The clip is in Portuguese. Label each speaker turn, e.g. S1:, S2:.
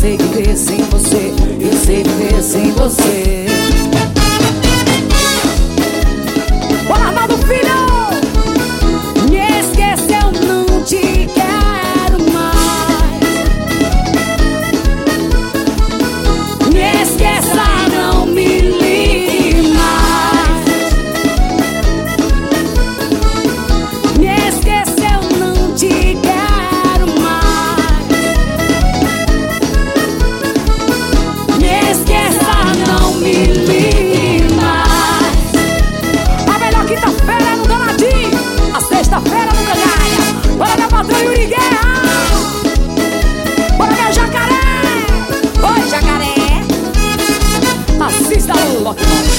S1: sei viver sem você, eu sei viver sem você. Bora, Arnaldo Filho! Me esqueceu, não te quero mais. Me esqueça, não me ligue mais. Me esqueceu, não te quero mais. Me esqueça, não me ligue mais. A melhor quinta-feira é no Danadinho, a sexta-feira no Canalha. Bora, meu patrão Yuri Guerra! Bora, meu jacaré! Oi, jacaré! Assista o Loki.